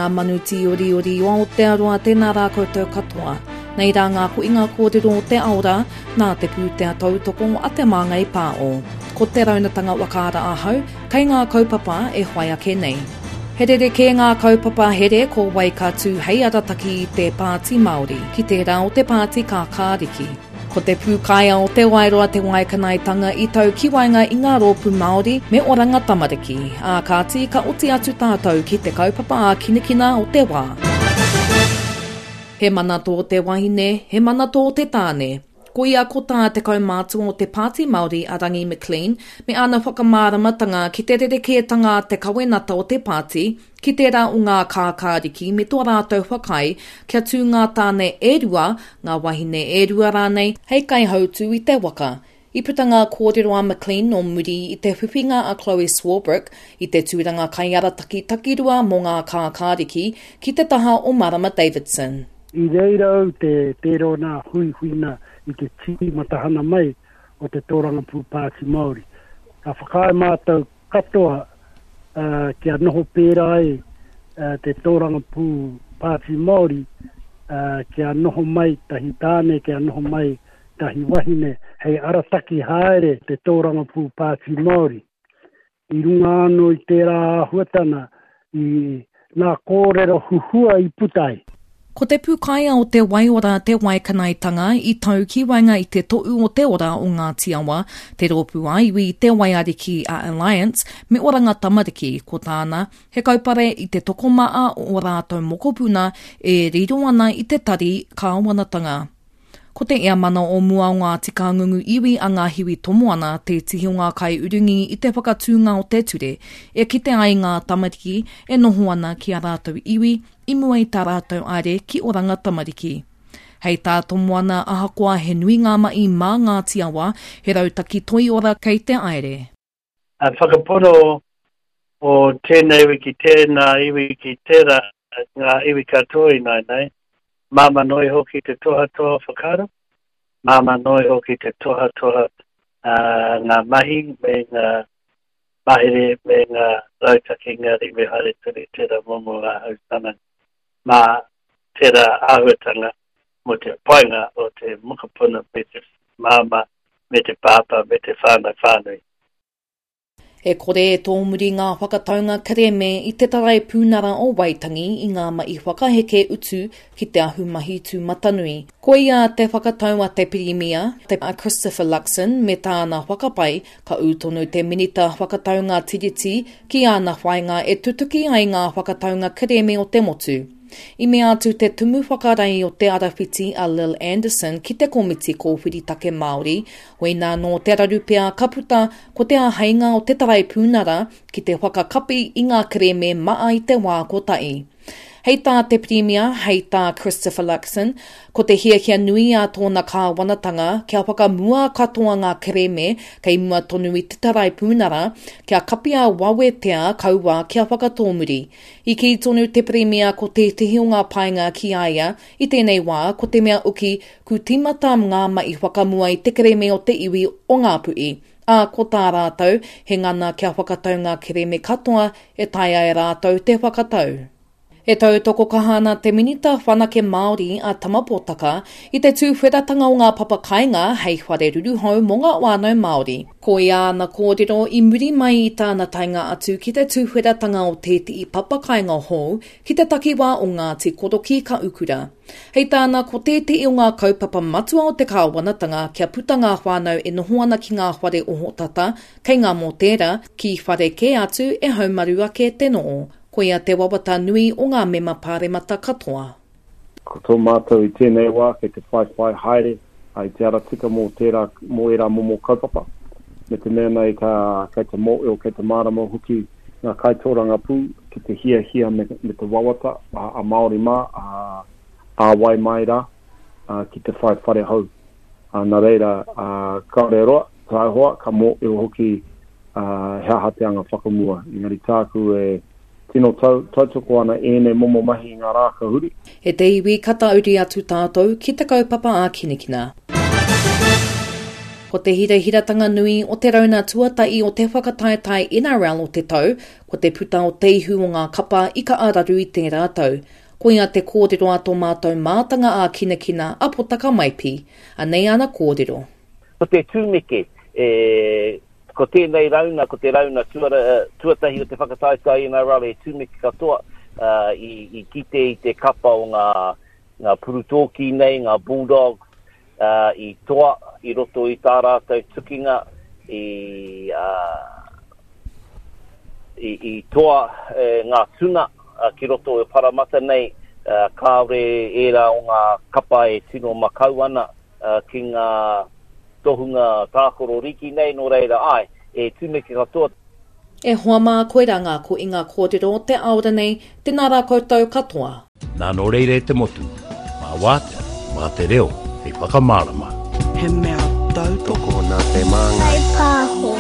ngā manuti ori o te aroa tēnā rā koutou katoa. Nei rā ngā kuinga kōrero o te aora, nā te pūtea tautoko o ate māngai pā o. Ko te raunatanga wakaara ahau, kei ngā kaupapa e whai ake nei. Herere ke ngā kaupapa here ko waika tū hei arataki i te pāti Māori, ki te rā o te pāti Kākāriki. Ko te pūkaia o te wairoa te waikanaitanga i tau kiwainga i ngā rōpū Māori me oranga tamariki, ā kāti ka oti atu tātou ki te kaupapa a kinekina o te wā. He mana tō te wahine, he mana tō te tāne. Ko ia ko tā te kaumātu o te pāti Māori a Rangi McLean, me ana whakamāramatanga ki te rerekeatanga te kawenata o te pāti, ki te rā o ngā kākāriki me tō rātou whakai, kia tū ngā tāne e rua, ngā wahine e rua rānei, hei kai hautu i te waka. I putanga kōrero a McLean o muri i te whiwhinga a Chloe Swarbrick i te tūranga kai arataki takirua mō ngā kākāriki ki te taha o Marama Davidson. I reirau te rona huihuina i te tiki matahana mai o te tōranga pū Pāti Māori. Ka whakae mātou katoa kia noho pērā te tōranga pū Pāti Māori kia noho mai tahi tāne, kia noho mai tahi wahine, hei arataki haere te tōranga pū Pāti Māori. I runga anō i tērā huatana i ngā kōrero huhua i putai. Ko te pūkaia o te waiora te waikanaitanga i tau ki wainga i te to'u o te ora o ngā tiawa, te rōpū aiwi i te waiariki a Alliance, me oranga tamariki ko tāna, he kaupare i te tokomaa o rātou mokopuna e riro ana i te tari kāwanatanga. Ko te ea mana o mua o ngā tika ngungu iwi a ngā hiwi tomoana te tihi o ngā kai urungi i te whakatūnga o te ture, e ki te ai ngā tamariki e noho ana ki a rātou iwi, i mua i tā rātou are ki oranga tamariki. Hei tā tomoana ahakoa he nui ngā mai mā ngā tiawa, he rautaki toi ora kei te aere. Whakapono o tēnei iwi ki tēnā iwi ki tērā ngā iwi katoa i nei. Mama noi hoki te toha whakaro. Mama noi hoki te toha ngā mahi me ngā mahere me ngā rautaki ngari me hare turi tērā momo a hautana. Mā tērā ahuatanga mo te poinga o te mukapuna me te mama, me te pāpa, me te whānui. E kore e tō muri ngā whakataunga kareme i te tarai pūnara o Waitangi i ngā mai whakaheke utu ki te ahu mahi tū matanui. Ko ia te whakataunga te pirimia, te Christopher Luxon me tāna whakapai, ka utonu te minita whakataunga tiriti ki ana whainga e tutuki ai ngā whakataunga kareme o te motu. I mea atu te tumu whakarai o te arawhiti a Lil Anderson ki te komiti kōwhiritake Māori, wena no te rarupea kaputa ko te āheinga o te tarai pūnara ki te whakakapi i ngā kreme maa i te wā kotai. Hei tā te primia, hei tā Christopher Luxon, ko te hiahia nui a tōna kāwanatanga kia whakamua katoa ngā kreme kei mua tonu i te tarai pūnara kia kapia wawetea kaua kia whakatōmuri. I ki tonu te primia ko te tihi o ngā painga ki aia i tēnei wā ko te mea uki ku timata ngā mai whakamua i te kreme o te iwi o ngā pui. A ko tā rātou, he ngana kia whakatau ngā kreme katoa e tai ai rātou te whakatau. E tau toko kahana te minita whanake Māori a Tamapōtaka i te tūwheratanga o ngā papakainga hei whare ruruhau mō ngā wānau Māori. Ko ia ana kōrero i muri mai i tāna tainga atu ki te tūwheratanga o te i papakainga hou ki te takiwā o Ngāti Koroki ka ukura. Hei tāna ko te o ngā kaupapa matua o te kāwanatanga kia puta ngā whānau e noho ana ki ngā whare o hotata, kei ngā mō tērā ki whare ke atu e haumaru ake te noo. Ko ia te wawata nui o ngā mema pāremata katoa. Ko tō mātou i tēnei wā, kei te whai haere, ai te ara tika mō tērā mō era momo kaupapa. Me te mea nei kei te mō eo, kei te mārama huki ngā kaitoranga pū, ki te hia me te wawata, a Māori mā, a wai mai rā, ki te whare hau. Nā reira, kaore roa, tai hoa, ka mō eo huki hea hateanga whakamua. Ingari tāku e tino tautoko ana ene momo mahi ngā rāka huri. He te iwi kata uri atu tātou ki te kaupapa a Kinekina. Ko te hirahiratanga nui o te rauna tuatai o te whakataetai NRL o te tau, ko te puta o te ihu o ngā kapa i ka araru i te rātau. Ko ia te kōrero ato mātou mātanga a kinakina apotaka maipi, a nei ana kōrero. Ko te tūmeke, ko tēnei rauna, ko te rauna tuatahi o te whakataetai NRL e tūmeke katoa i kite i te kapa o ngā purutoki nei, ngā bulldogs, i toa, i roto i tā rātou tukinga, i toa ngā tuna ki roto i Paramata nei, kāore era o ngā kapa e tino makau ana ki ngā tohunga tākoro riki nei, no reira ai, e tūmeke katoa. E hoa mā koiranga ko i ngā kōrero o te aora nei, tēnā rā koutou katoa. Nā no reire te motu, mā wātea, mā te reo, e whakamārama. He mea tau toko nā te māngai.